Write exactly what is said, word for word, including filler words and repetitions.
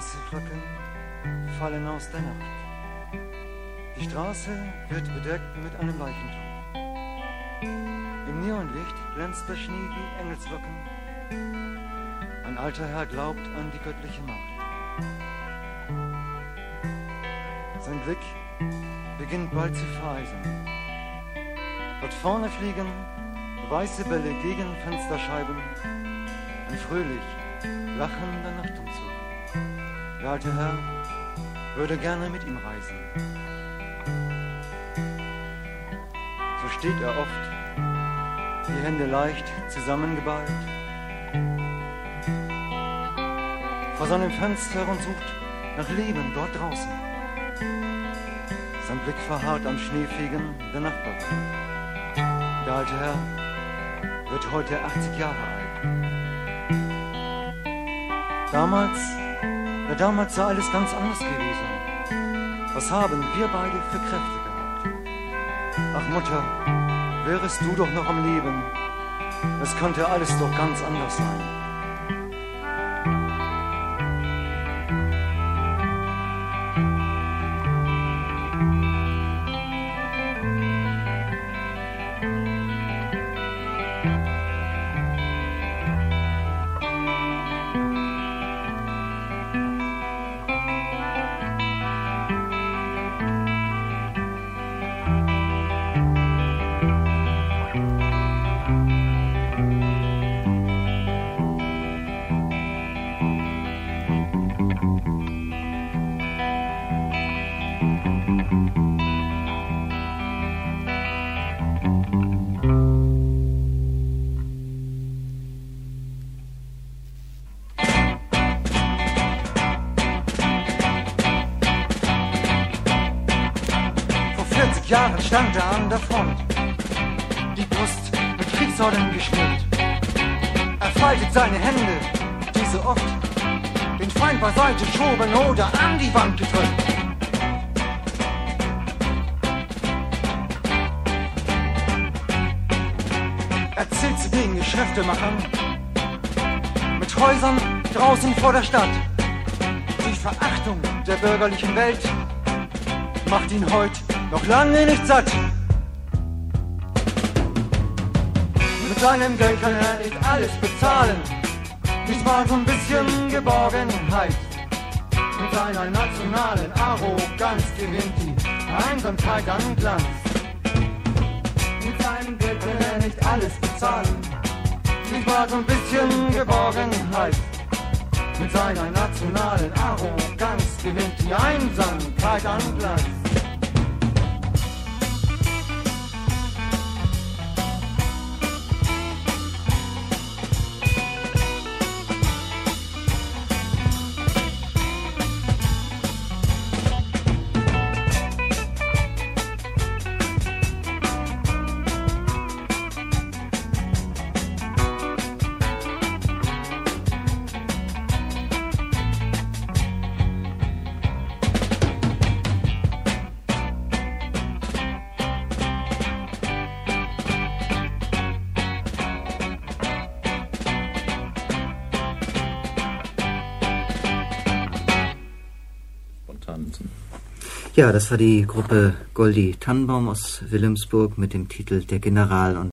Weiße Flocken fallen aus der Nacht. Die Straße wird bedeckt mit einem Leichentuch. Im Neonlicht glänzt der Schnee wie Engelslocken. Ein alter Herr glaubt an die göttliche Macht. Sein Blick beginnt bald zu vereisen. Dort vorne fliegen weiße Bälle gegen Fensterscheiben. Ein fröhlich lachender Nachtumzug. Der alte Herr würde gerne mit ihm reisen. So steht er oft, die Hände leicht zusammengeballt, vor seinem Fenster und sucht nach Leben dort draußen. Sein Blick verharrt am Schneefegen der Nachbarn. Der alte Herr wird heute achtzig Jahre alt. Damals, ja damals sei alles ganz anders gewesen. Was haben wir beide für Kräfte gehabt? Ach Mutter, wärest du doch noch am Leben, es könnte alles doch ganz anders sein. Jahren stand er an der Front, die Brust mit Kriegsorden geschmückt. Er faltet seine Hände, die so oft den Feind beiseite schoben oder an die Wand gedrückt. Er zählt zu den Geschäftemachern mit Häusern draußen vor der Stadt. Die Verachtung der bürgerlichen Welt macht ihn heute noch lange nicht satt. Mit seinem Geld kann er nicht alles bezahlen, nicht mal so ein bisschen Geborgenheit. Mit seiner nationalen Arroganz gewinnt die Einsamkeit an Glanz. Mit seinem Geld kann er nicht alles bezahlen, nicht mal so ein bisschen Geborgenheit. Mit seiner nationalen Arroganz gewinnt die Einsamkeit an Glanz. Ja, das war die Gruppe Goldi Tannenbaum aus Wilhelmsburg mit dem Titel Der General. Und